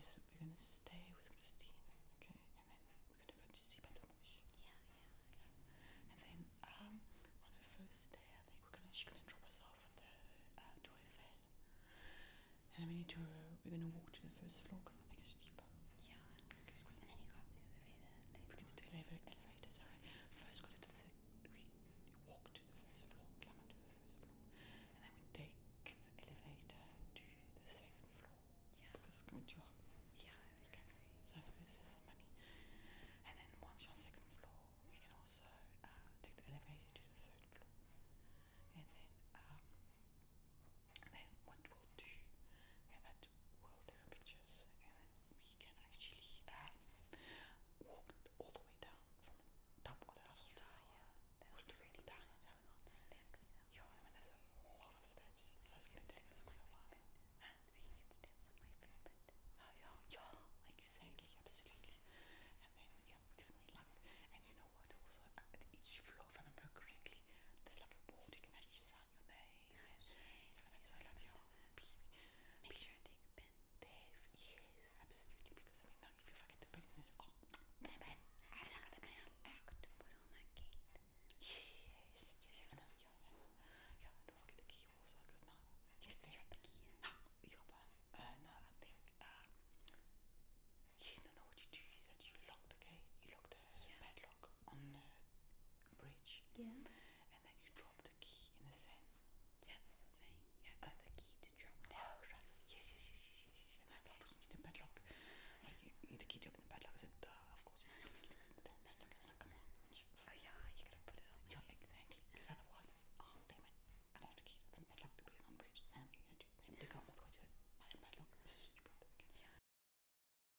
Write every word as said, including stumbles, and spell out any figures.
so we're gonna stay with Christine, okay, and then we're gonna go to see Badomouche. Yeah, yeah, okay. And then um, on the first day, I think we're gonna she's gonna drop us off at the uh, Tour Eiffel. And we need to uh, we're gonna walk to the first floor because I